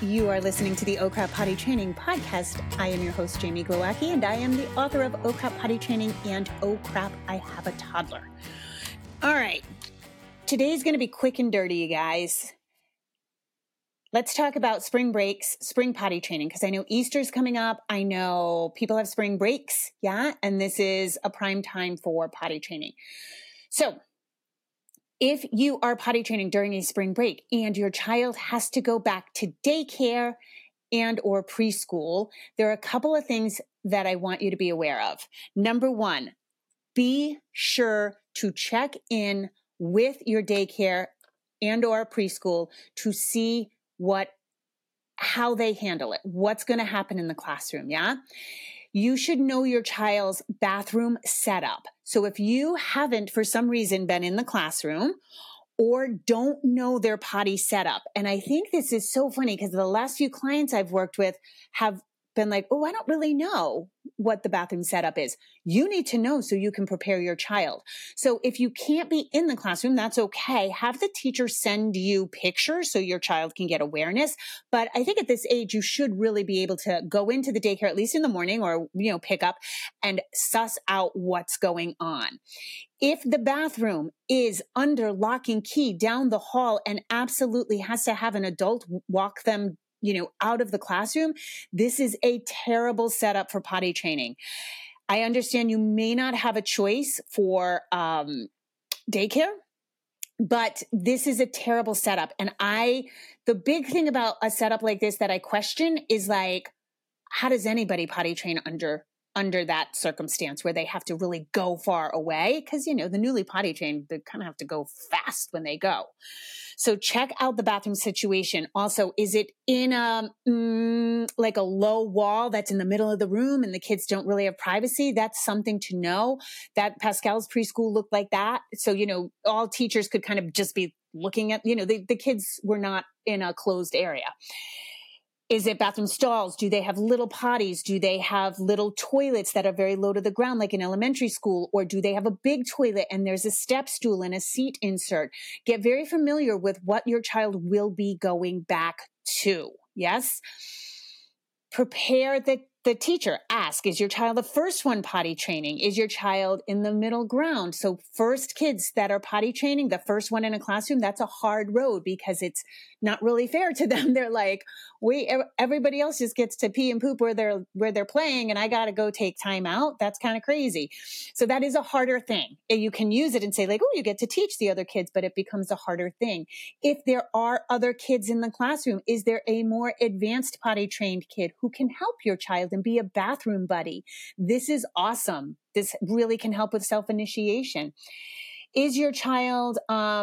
You are listening to the Oh Crap Potty Training podcast. I am your host, Jamie Glowacki, and I am the author of Oh Crap Potty Training and Oh Crap, I Have a Toddler. All right. Today's going to be quick and dirty, you guys. Let's talk about spring breaks, spring potty training, because I know Easter's coming up. I know people have spring breaks, yeah, and this is a prime time for potty training. So, if you are potty training during a spring break and your child has to go back to daycare and or preschool, there are a couple of things that I want you to be aware of. Number one, be sure to check in with your daycare and or preschool to see how they handle it, what's going to happen in the classroom. Yeah. You should know your child's bathroom setup. So if you haven't, for some reason, been in the classroom or don't know their potty setup. And I think this is so funny because the last few clients I've worked with have been like, oh, I don't really know what the bathroom setup is. You need to know so you can prepare your child. So if you can't be in the classroom, that's okay. Have the teacher send you pictures so your child can get awareness. But I think at this age, you should really be able to go into the daycare, at least in the morning or, pick up and suss out what's going on. If the bathroom is under lock and key down the hall and absolutely has to have an adult walk them out of the classroom, this is a terrible setup for potty training. I understand you may not have a choice for daycare, but this is a terrible setup. And the big thing about a setup like this that I question is like, how does anybody potty train under that circumstance where they have to really go far away? Because, the newly potty trained, they kind of have to go fast when they go. So check out the bathroom situation. Also, is it in like a low wall that's in the middle of the room and the kids don't really have privacy? That's something to know. That Pascal's preschool looked like that. So, all teachers could kind of just be looking at, the kids were not in a closed area. Is it bathroom stalls? Do they have little potties? Do they have little toilets that are very low to the ground, like in elementary school? Or do they have a big toilet and there's a step stool and a seat insert? Get very familiar with what your child will be going back to. Yes? Prepare the teacher. Ask, is your child the first one potty training? Is your child in the middle ground? So first kids that are potty training, the first one in a classroom, that's a hard road because it's not really fair to them. They're like, everybody else just gets to pee and poop where they're playing and I got to go take time out. That's kind of crazy. So that is a harder thing. You can use it and say like, oh, you get to teach the other kids, but it becomes a harder thing. If there are other kids in the classroom, is there a more advanced potty trained kid who can help your child and be a bathroom buddy? This is awesome. This really can help with self-initiation. Is your child,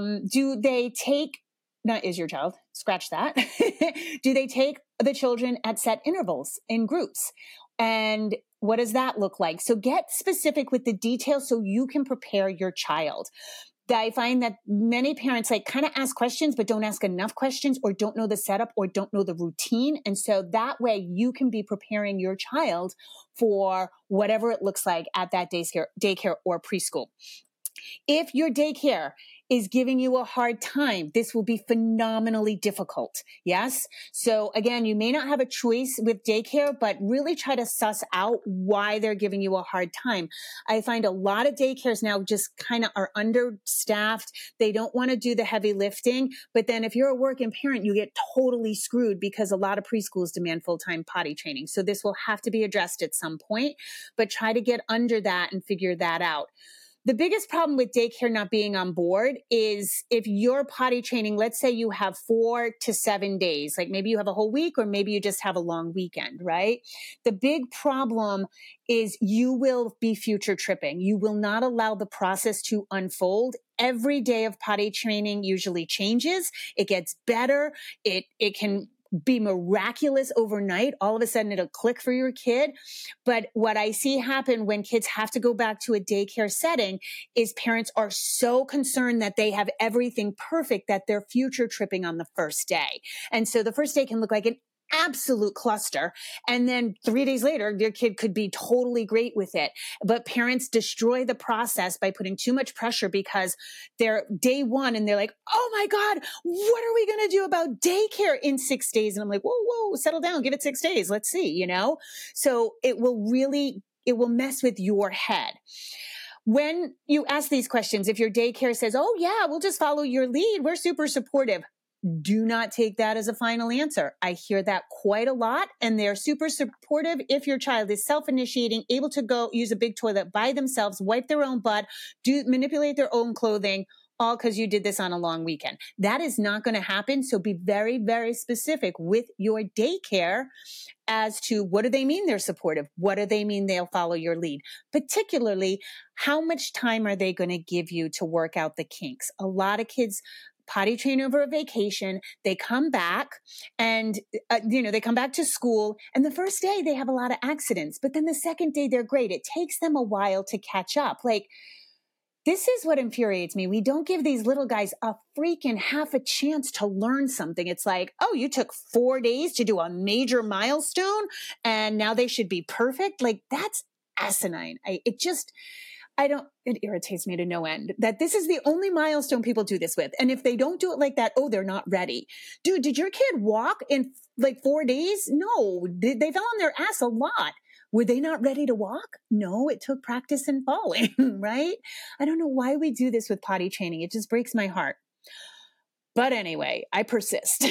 scratch that. Do they take the children at set intervals in groups? And what does that look like? So get specific with the details so you can prepare your child. I find that many parents kind of ask questions, but don't ask enough questions or don't know the setup or don't know the routine. And so that way you can be preparing your child for whatever it looks like at that daycare or preschool. If your daycare is giving you a hard time, this will be phenomenally difficult. Yes. So again, you may not have a choice with daycare, but really try to suss out why they're giving you a hard time. I find a lot of daycares now just kind of are understaffed. They don't want to do the heavy lifting. But then if you're a working parent, you get totally screwed because a lot of preschools demand full-time potty training. So this will have to be addressed at some point, but try to get under that and figure that out. The biggest problem with daycare not being on board is if you're potty training, let's say you have 4 to 7 days, like maybe you have a whole week or maybe you just have a long weekend, right? The big problem is you will be future tripping. You will not allow the process to unfold. Every day of potty training usually changes. It gets better. It can be miraculous overnight. All of a sudden it'll click for your kid. But what I see happen when kids have to go back to a daycare setting is parents are so concerned that they have everything perfect that they're future tripping on the first day. And so the first day can look like an absolute cluster. And then 3 days later, your kid could be totally great with it. But parents destroy the process by putting too much pressure because they're day one and they're like, oh my God, what are we going to do about daycare in 6 days? And I'm like, whoa, settle down, give it 6 days. Let's see, So it will mess with your head. When you ask these questions, if your daycare says, oh yeah, we'll just follow your lead, we're super supportive, do not take that as a final answer. I hear that quite a lot, and they're super supportive if your child is self-initiating, able to go use a big toilet by themselves, wipe their own butt, manipulate their own clothing, all because you did this on a long weekend. That is not going to happen. So be very, very specific with your daycare as to what do they mean they're supportive? What do they mean they'll follow your lead? Particularly, how much time are they going to give you to work out the kinks? A lot of kids potty train over a vacation. They come back and, they come back to school, and the first day they have a lot of accidents, but then the second day they're great. It takes them a while to catch up. This is what infuriates me. We don't give these little guys a freaking half a chance to learn something. It's like, oh, you took 4 days to do a major milestone and now they should be perfect. That's asinine. It irritates me to no end that this is the only milestone people do this with. And if they don't do it like that, oh, they're not ready. Dude, did your kid walk in 4 days? No, they fell on their ass a lot. Were they not ready to walk? No, it took practice and falling, right? I don't know why we do this with potty training. It just breaks my heart. But anyway, I persist.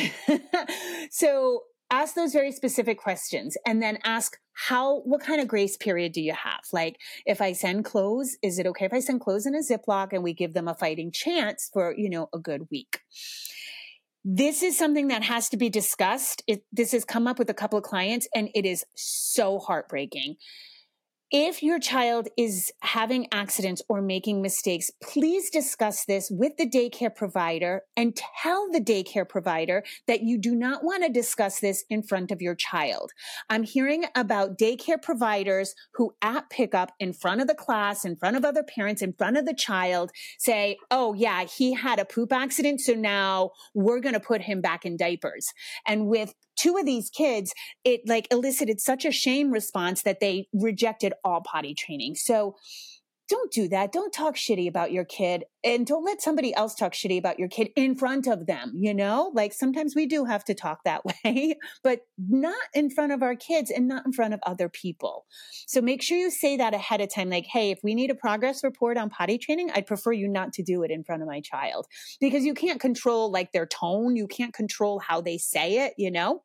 So ask those very specific questions and then ask what kind of grace period do you have? If I send clothes, is it okay if I send clothes in a Ziploc and we give them a fighting chance for, a good week? This is something that has to be discussed. This has come up with a couple of clients and it is so heartbreaking. If your child is having accidents or making mistakes, please discuss this with the daycare provider and tell the daycare provider that you do not want to discuss this in front of your child. I'm hearing about daycare providers who at pickup in front of the class, in front of other parents, in front of the child say, oh yeah, he had a poop accident, so now we're going to put him back in diapers. And with 2 of these kids, it elicited such a shame response that they rejected all potty training. So don't do that. Don't talk shitty about your kid, and don't let somebody else talk shitty about your kid in front of them. Sometimes we do have to talk that way, but not in front of our kids and not in front of other people. So make sure you say that ahead of time. Hey, if we need a progress report on potty training, I'd prefer you not to do it in front of my child, because you can't control their tone. You can't control how they say it,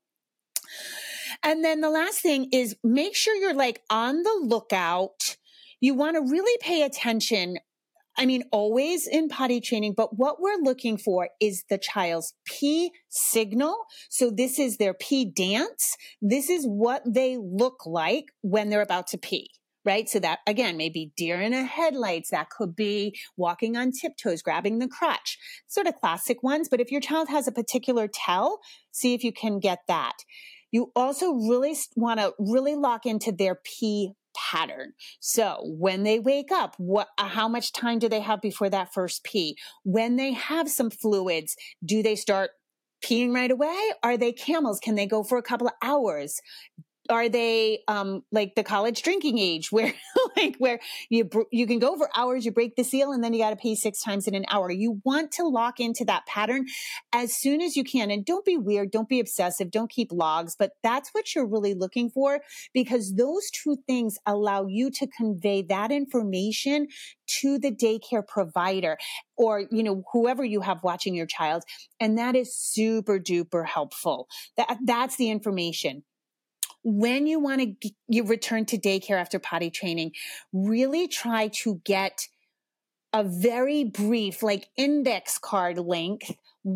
And then the last thing is make sure you're on the lookout. You want to really pay attention. Always in potty training, but what we're looking for is the child's pee signal. So this is their pee dance. This is what they look like when they're about to pee. Right? So that, again, may be deer in the headlights. That could be walking on tiptoes, grabbing the crotch, sort of classic ones. But if your child has a particular tell, see if you can get that. You also really want to really lock into their pee pattern. So when they wake up, how much time do they have before that first pee? When they have some fluids, do they start peeing right away? Are they camels? Can they go for a couple of hours? Are they the college drinking age where where you can go for hours, you break the seal, and then you got to pee 6 times in an hour? You want to lock into that pattern as soon as you can. And don't be weird. Don't be obsessive. Don't keep logs. But that's what you're really looking for, because those 2 things allow you to convey that information to the daycare provider or, whoever you have watching your child. And that is super duper helpful. That's the information. When you want to you return to daycare after potty training, really try to get a very brief, index card length,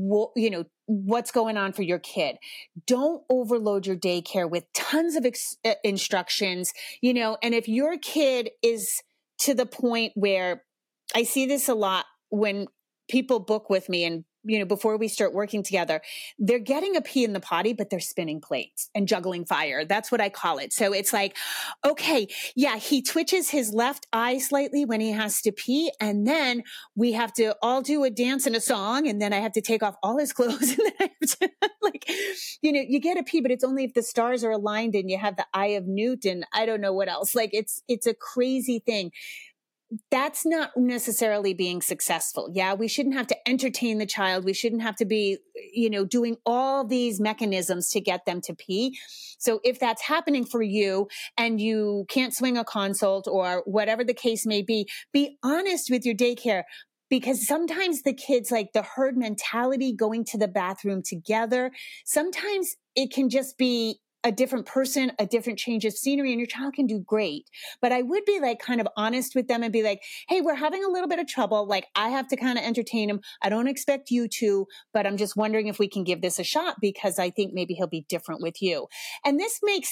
what's going on for your kid. Don't overload your daycare with tons of instructions, and if your kid is to the point where I see this a lot when people book with me and before we start working together, they're getting a pee in the potty, but they're spinning plates and juggling fire. That's what I call it. So it's okay, yeah, he twitches his left eye slightly when he has to pee. And then we have to all do a dance and a song. And then I have to take off all his clothes. And then I have to like, you get a pee, but it's only if the stars are aligned and you have the eye of Newton. I don't know what else. Like it's a crazy thing. That's not necessarily being successful. Yeah, we shouldn't have to entertain the child. We shouldn't have to be, doing all these mechanisms to get them to pee. So if that's happening for you and you can't swing a consult or whatever the case may be honest with your daycare. Because sometimes the kids, like the herd mentality, going to the bathroom together, sometimes it can just be a different person, a different change of scenery, and your child can do great. But I would be like kind of honest with them and be like, hey, we're having a little bit of trouble. Like I have to kind of entertain him. I don't expect you to, but I'm just wondering if we can give this a shot because I think maybe he'll be different with you. And this makes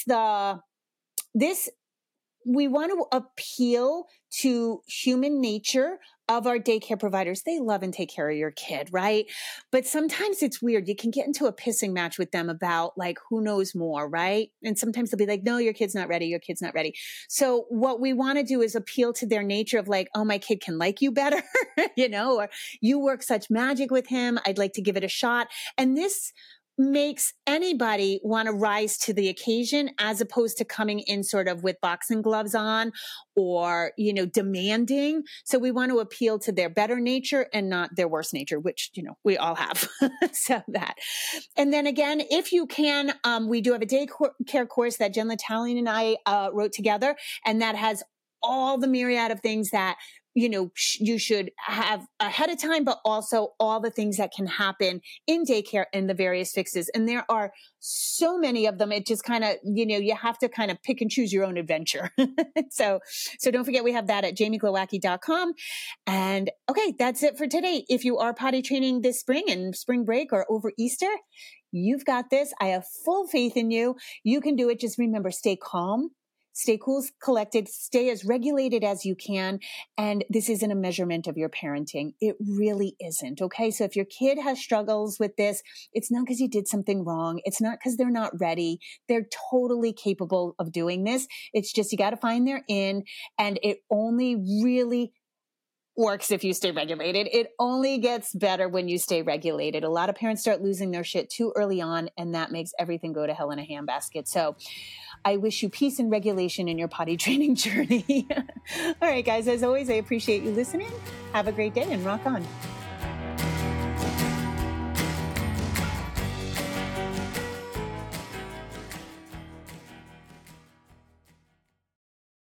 we want to appeal to human nature of our daycare providers. They love and take care of your kid, right? But sometimes it's weird. You can get into a pissing match with them about like, who knows more, right? And sometimes they'll be like, no, your kid's not ready. Your kid's not ready. So what we want to do is appeal to their nature of like, oh, my kid can like you better, or you work such magic with him. I'd like to give it a shot. And this makes anybody want to rise to the occasion as opposed to coming in sort of with boxing gloves on or, demanding. So we want to appeal to their better nature and not their worse nature, which, we all have. So that. And then again, if you can, we do have a daycare course that Jen Latalian and I wrote together, and that has all the myriad of things that you should have ahead of time, but also all the things that can happen in daycare and the various fixes. And there are so many of them. It just kind of, you have to kind of pick and choose your own adventure. So don't forget, we have that at jamieglowacki.com. And okay, that's it for today. If you are potty training this spring and spring break or over Easter, you've got this. I have full faith in you. You can do it. Just remember, stay calm. Stay cool, collected, stay as regulated as you can. And this isn't a measurement of your parenting. It really isn't. Okay. So if your kid has struggles with this, it's not because you did something wrong. It's not because they're not ready. They're totally capable of doing this. It's just, you got to find their in, and it only really works if you stay regulated. It only gets better when you stay regulated. A lot of parents start losing their shit too early on, and that makes everything go to hell in a handbasket. So I wish you peace and regulation in your potty training journey. All right, guys, as always, I appreciate you listening. Have a great day and rock on.